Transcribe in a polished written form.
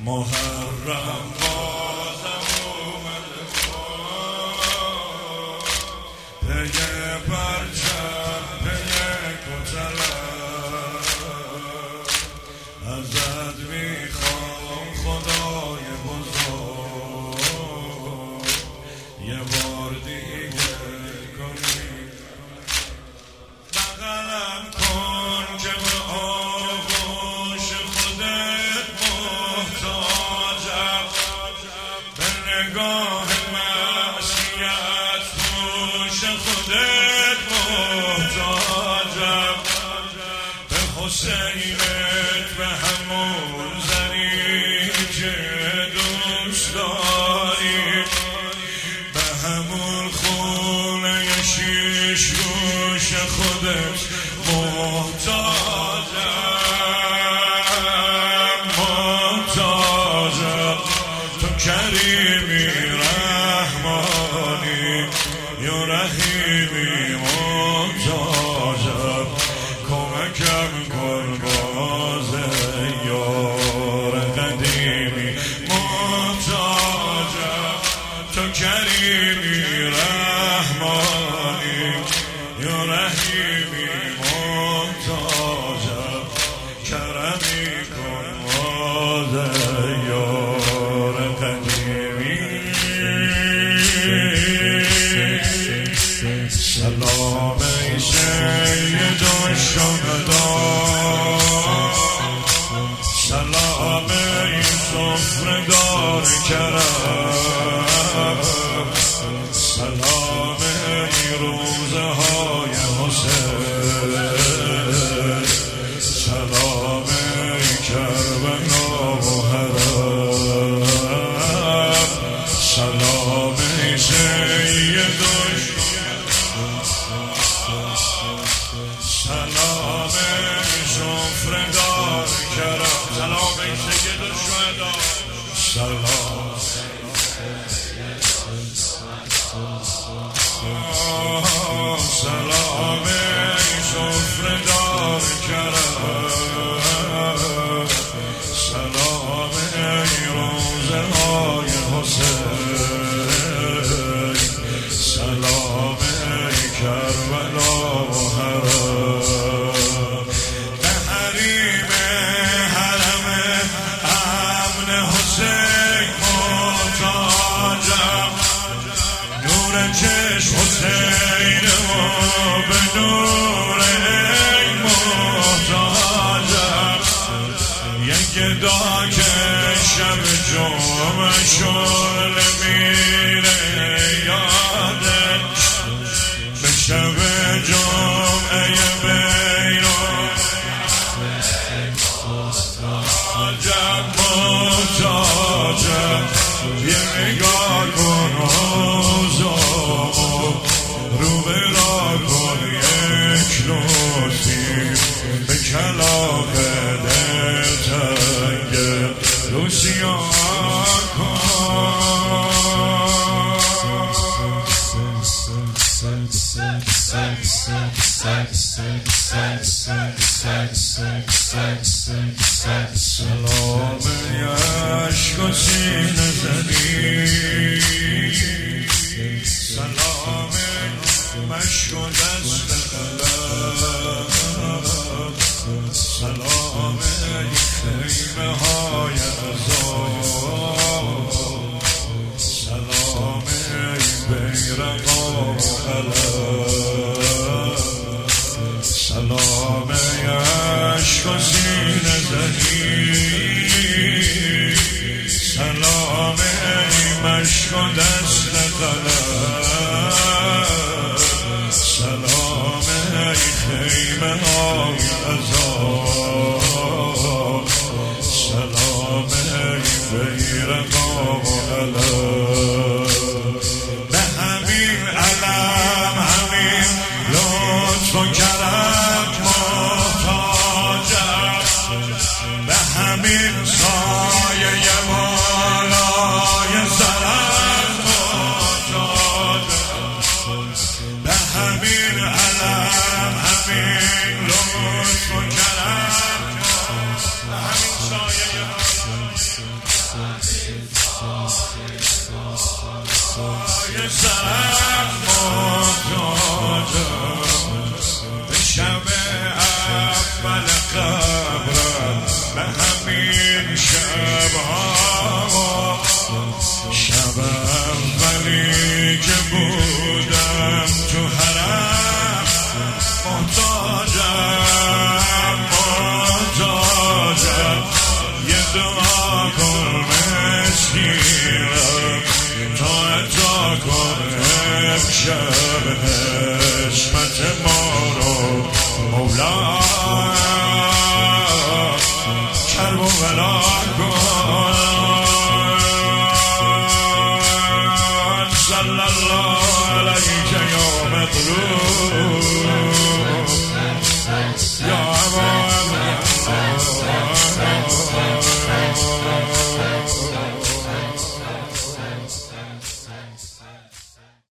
محرم بازم اومده پی پرچم پی کتلم ازت میخوام خدای بزرگ یه بار دیگه کنی بغلم کن که به آغوش خودت محتاجم به نگاه معصیت پوش خودت محتاجم به حسینت به همون زنی که دوست داری به همون خونه شیش گوش خودت محتاجم تو کریمی رحمانی یا رحیمی محتاجم کمکم کن باز یار قدیمی محتاجم تو کریمی رحمانی یا رحیمی محتاجم کرمی کن باز یار قدیمی سلام ای سید الشهداء سلام ای سفره‌دار کرم سلام ای روزه های حسین سلام ای کربلا و حرم سلام ای سید سلام سفره‌دار کرم سلام ای سید الشهداء سلام سلام ای سفره‌دار کرم سلام ای روزه های حسین سلام ای کربلا و حرم به حریم حرم امن حسین محتاجم نور چشم حسین و به نور ای محتاجم یک گدا که شب جمعه شعله میره یادت به شب جمعه بیرون محتاجم یه نگاه کن روزامو رو برا کن یک نوشی به کلاق دلتنگه روسیان کن سلام عشق و سینه زنی سلام مشک و دست قلم سلام خیمه های عذاب سلام بیرق و قلم سلام عشق و سینه زنی سلام مشک و دست قلم سلام خیمه های عذاب سلام بیرق و قلم به همین علم همین لطف و کرم محتاجم به همین سایه بالای سرم محتاجم سرم محتاجم به شب اول قبرم به همین شبها شب اولی که بودم تو حرم محتاجم یه دعا کن مسکینم تا عطا کن امشب نسبت ما رو مولا کرب و بلا کن صلی الله علیک یا مطلوب